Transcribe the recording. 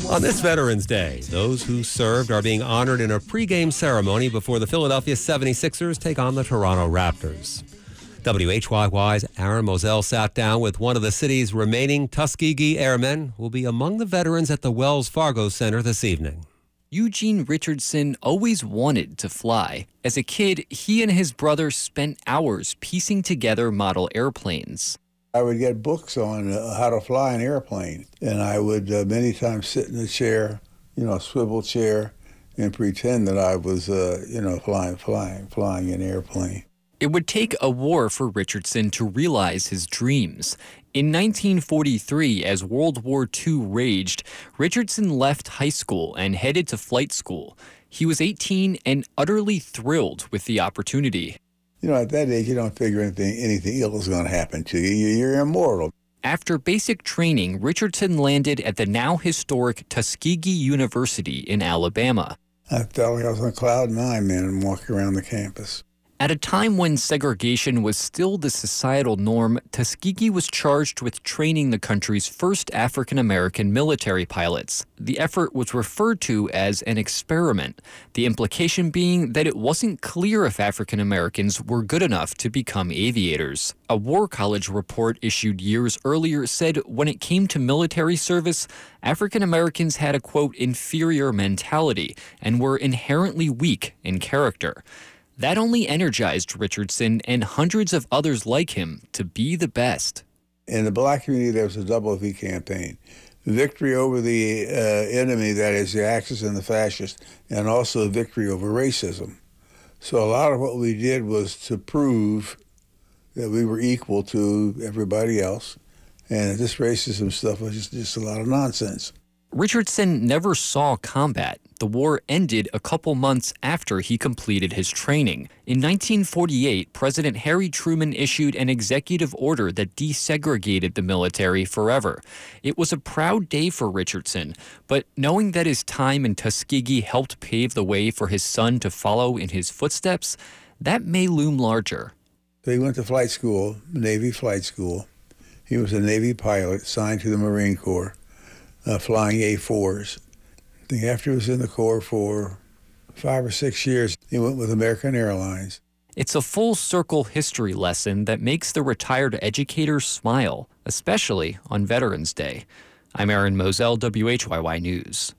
On this Veterans Day, those who served are being honored in a pregame ceremony before the Philadelphia 76ers take on the Toronto Raptors. WHYY's Aaron Moselle sat down with one of the city's remaining Tuskegee Airmen who will be among the veterans at the Wells Fargo Center this evening. Eugene Richardson always wanted to fly. As a kid, he and his brother spent hours piecing together model airplanes. I would get books on how to fly an airplane, and I would many times sit in a chair, swivel chair, and pretend that I was, flying an airplane. It would take a war for Richardson to realize his dreams. In 1943, as World War II raged, Richardson left high school and headed to flight school. He was 18 and utterly thrilled with the opportunity. At that age, you don't figure anything ill is going to happen to you. You're immortal. After basic training, Richardson landed at the now historic Tuskegee University in Alabama. I felt like I was on cloud nine, man, and walking around the campus. At a time when segregation was still the societal norm, Tuskegee was charged with training the country's first African-American military pilots. The effort was referred to as an experiment, the implication being that it wasn't clear if African-Americans were good enough to become aviators. A War College report issued years earlier said when it came to military service, African-Americans had a, quote, inferior mentality and were inherently weak in character. That only energized Richardson and hundreds of others like him to be the best. In the black community, there was a double V campaign. Victory over the enemy, that is the Axis and the fascists, and also victory over racism. So a lot of what we did was to prove that we were equal to everybody else, and this racism stuff was just a lot of nonsense. Richardson never saw combat. The war ended a couple months after he completed his training. In 1948, President Harry Truman issued an executive order that desegregated the military forever. It was a proud day for Richardson, but knowing that his time in Tuskegee helped pave the way for his son to follow in his footsteps, that may loom larger. So he went to flight school, Navy flight school. He was a Navy pilot signed to the Marine Corps. Flying A-4s. I think after he was in the Corps for 5 or 6 years, he went with American Airlines. It's a full-circle history lesson that makes the retired educator smile, especially on Veterans Day. I'm Aaron Moselle, WHYY News.